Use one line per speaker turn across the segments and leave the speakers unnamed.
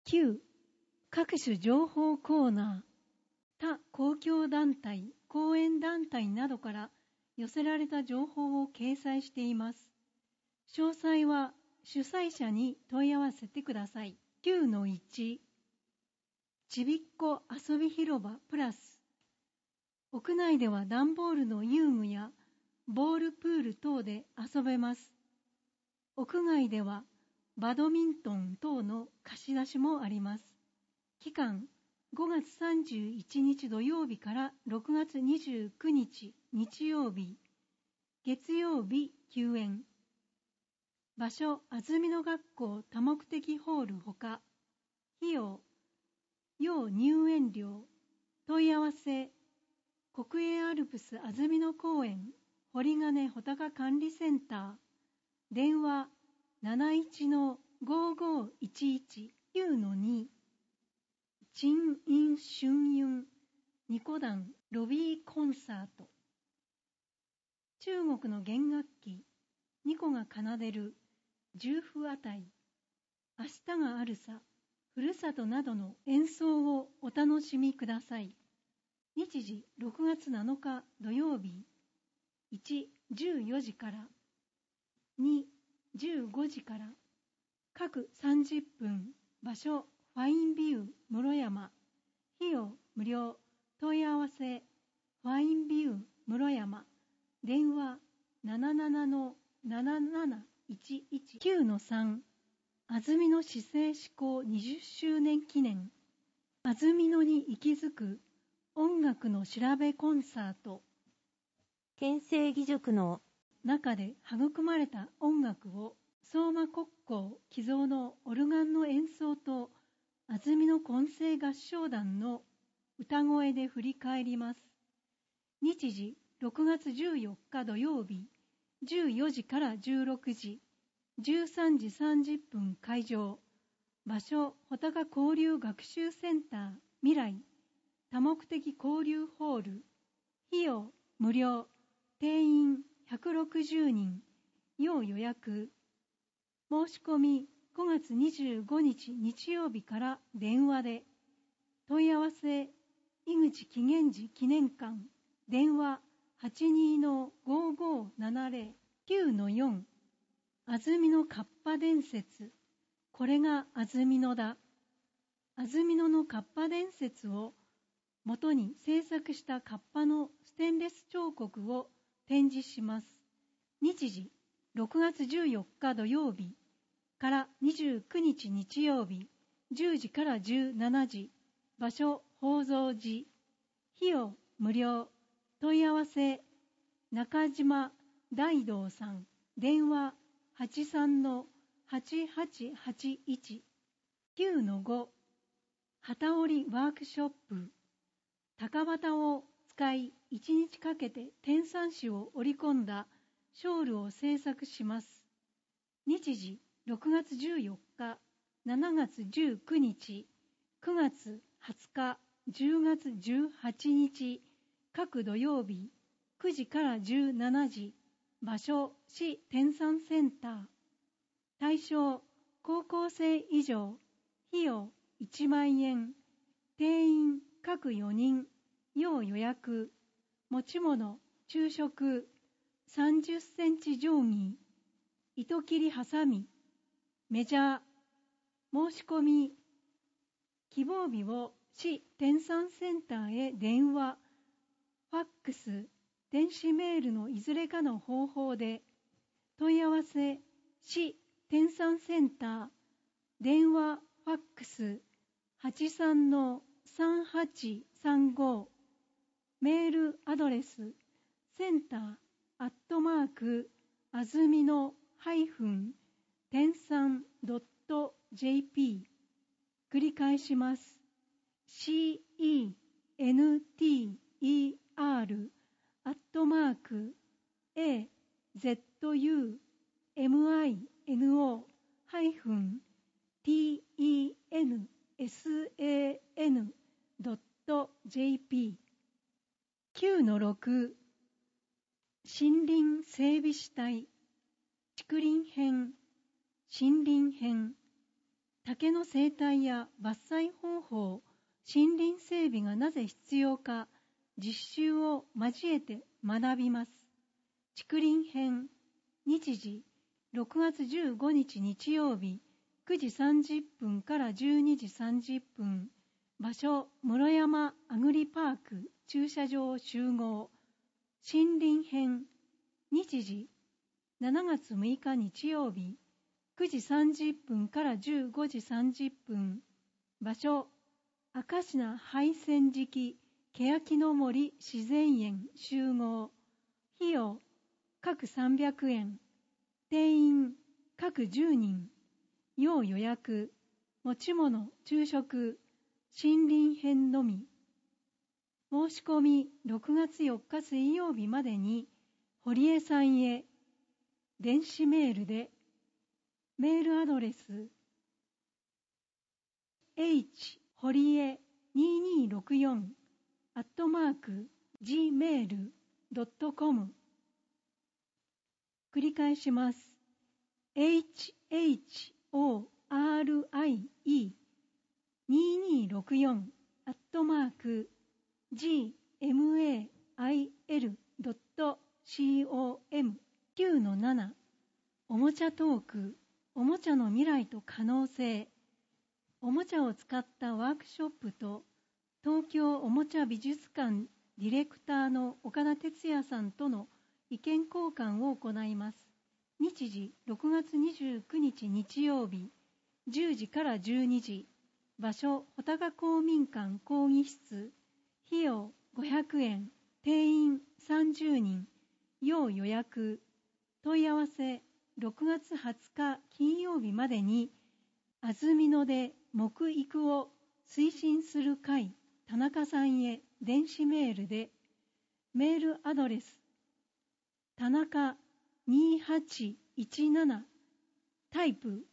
9、各種情報コーナー、他公共団体、講演団体などから寄せられた情報を掲載しています。詳細は主催者に問い合わせてください。9-1、ちびっこ遊び広場プラス。屋内では段ボールの遊具やボールプール等で遊べます。屋外ではバドミントン等の貸し出しもあります。期間5月31日土曜日から6月29日日曜日、月曜日休園。場所、安曇野学校多目的ホールほか。費用、要入園料。問い合わせ、国営アルプス安曇野公園堀金穂高管理センター。電話 71-5511 9-2。陳陰春雲ニコ団ロビーコンサート。中国の弦楽器ニコが奏でる十符あたい、明日があるさ、ふるさとなどの演奏をお楽しみください。日時6月7日土曜日、1、14時から、2、15時から、各30分、場所、ファインビュー、室山、費用、無料、問い合わせ、ファインビュー、室山、電話 77-7711 9-3、安曇野市政施行20周年記念、安曇野に息づく音楽の調べコンサート。
県政義塾の
中で育まれた音楽を相馬国交寄贈のオルガンの演奏と安曇野混声合唱団の歌声で振り返ります。日時6月14日土曜日、14時から16時、13時30分会場。場所、穂高交流学習センター未来多目的交流ホール。費用無料、定員160人、要予約。申し込み5月25日日曜日から電話で。問い合わせ、井口紀元寺記念館、電話 82-5570 9-4。安曇野カッパ伝説。これが安曇野だ。安曇野のカッパ伝説を元に制作したカッパのステンレス彫刻を展示します。日時6月14日土曜日から29日日曜日、10時から17時。場所、宝蔵寺。費用無料。問い合わせ、中島大道さん。電話 83-8881 9-5。機織りワークショップ。高旗を使い1日かけて天蚕糸を織り込んだショールを制作します。日時6月14日、7月19日、9月20日、10月18日、各土曜日、9時から17時。場所、市天蚕センター。対象、高校生以上。費用、1万円。定員、各4人。要予約。持ち物、昼食。30センチ定規。糸切りハサミ。メジャー。申し込み。希望日を市天蚕センターへ電話、ファックス、電子メールのいずれかの方法で。問い合わせ、市天蚕センター。電話、ファックス、83-3835。メールアドレス、センター、安曇野天蚕.jp。繰り返します。center.jp。 9-6。森林整備士隊。竹林編、森林編。 竹の生態や伐採方法、森林整備がなぜ必要か、実習を交えて学びます。竹林編、日時、6月15日日曜日、9時30分から12時30分、場所、室山アグリパーク駐車場集合。森林編、日時、7月6日日曜日、9時30分から15時30分、場所、明石名廃線敷欅の森自然園集合。費用、各300円。定員、各10人。要予約。持ち物、昼食。森林編のみ。申し込み6月4日水曜日までに、堀江さんへ、電子メールで、メールアドレス、堀江2264@gmail.com。繰り返します。HORIE2264@gmail.com。 9-7 おもちゃトーク、おもちゃの未来と可能性。おもちゃを使ったワークショップと、東京おもちゃ美術館ディレクターの岡田哲也さんとの意見交換を行います。日時、6月29日日曜日、10時から12時。場所、穂高公民館講義室。費用、500円。定員、30人。要予約。問い合わせ、6月20日金曜日までに、安曇野で木育を推進する会、田中さんへ電子メールで、メールアドレス、田中2817タイプ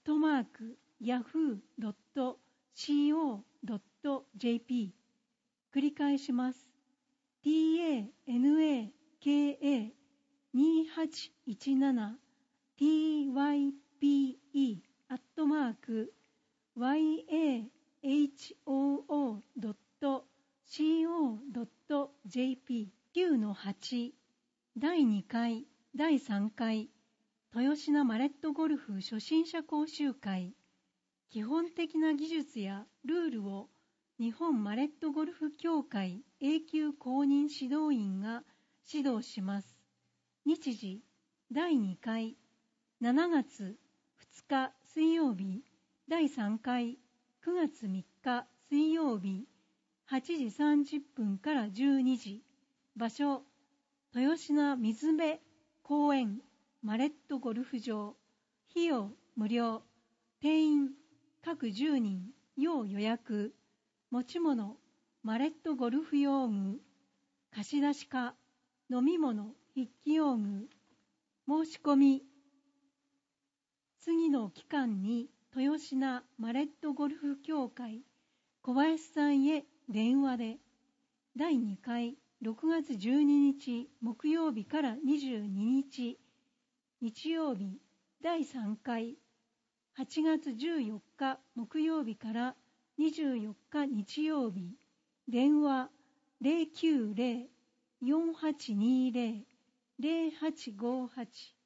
@yahoo.co.jp。 繰り返します。TANAKA2817 type@yahoo.co.jp。 9-8 第2回、第3回豊品マレットゴルフ初心者講習会。基本的な技術やルールを日本マレットゴルフ協会 A 級公認指導員が指導します。日時、第2回、7月2日水曜日、第3回、9月3日水曜日、8時30分から12時。場所、豊品水辺公園マレットゴルフ場。費用無料。定員各10人。要予約。持ち物、マレットゴルフ用具、貸し出しか、飲み物、筆記用具。申し込み、次の期間に豊品マレットゴルフ協会小林さんへ電話で。第2回、6月12日木曜日から22日日曜日。第3回、8月14日木曜日から24日日曜日。電話 090-4820-0858